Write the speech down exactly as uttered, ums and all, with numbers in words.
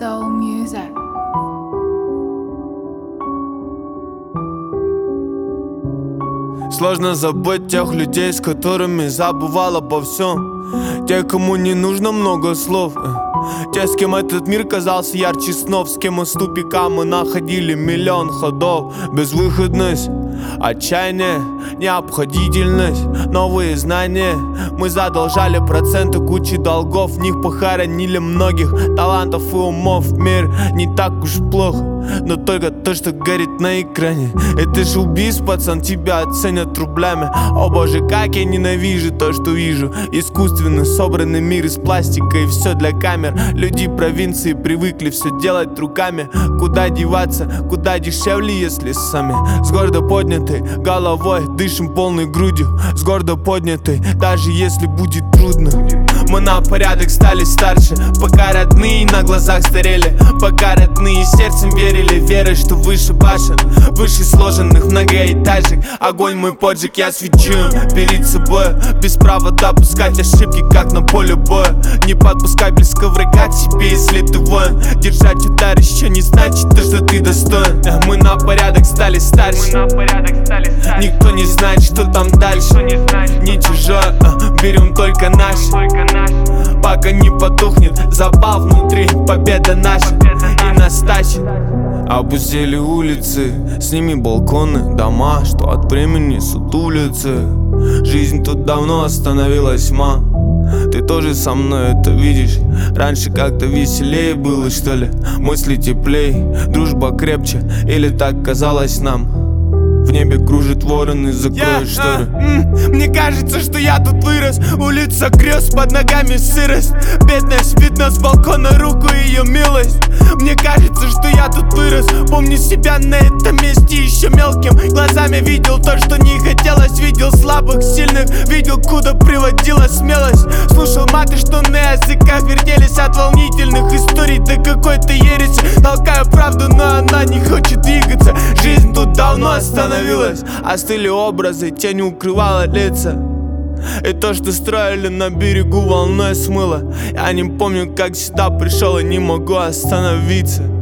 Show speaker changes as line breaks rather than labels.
Soul music.
Сложно забыть тех людей, с которыми забывал обо всем. Те, кому не нужно много слов. Те, с кем этот мир казался ярче снов. С кем из тупика мы находили миллион ходов. Безвыходность, отчаяние, необходительность, новые знания. Мы задолжали проценты кучи долгов. В них похоронили многих талантов и умов. Мир не так уж плохо, но только то, что горит на экране. Это же убийство, пацан, тебя оценят рублями. О боже, как я ненавижу то, что вижу. Искусственно собранный мир из пластика и все для камер. Люди провинции привыкли все делать руками. Куда деваться, куда дешевле, если сами. С гордо поднятой головой дышим полной грудью. С гордо поднятой, даже если будет трудно. Мы на порядок стали старше, пока родные на глазах старели. Пока родные сердцем верили, верой, что выше башен, выше сложенных многоэтажек. Огонь мой поджиг, я свечу перед собой. Без права допускать ошибки, как на поле боя. Не подпускай близко врага к себе, если ты воин. Держать удар еще не значит то, что ты достоин. Мы на порядок стали старше, никто не знает, что там дальше. Не чужое, берем только наше. Пока не потухнет запал внутри, победа наша и нас тащит. Опустели улицы, сними балконы, дома, что от времени сутулятся. Жизнь тут давно остановилась, ма. Ты тоже со мной это видишь. Раньше как-то веселее было, что ли? Мысли теплей, дружба крепче, или так казалось нам? В небе кружит ворон и закроет yeah, шторы. uh, mm, Мне кажется, что я тут вырос. Улица грез, под ногами сырость. Бедность видно с балкона, руку ее милость. Мне кажется, что я тут вырос. Помню себя на этом месте еще мелким. Глазами видел то, что не хотелось. Видел слабых, сильных, видел, куда приводила смелость. Слушал маты, что на языках вертелись от волнительных историй до какой-то ереси. Толкаю правду, но она не хочет двигаться. Жизнь тут давно остановилась. Остыли образы, тень укрывала лица. И то, что строили на берегу, волной смыло. Я не помню, как сюда пришел и не могу остановиться.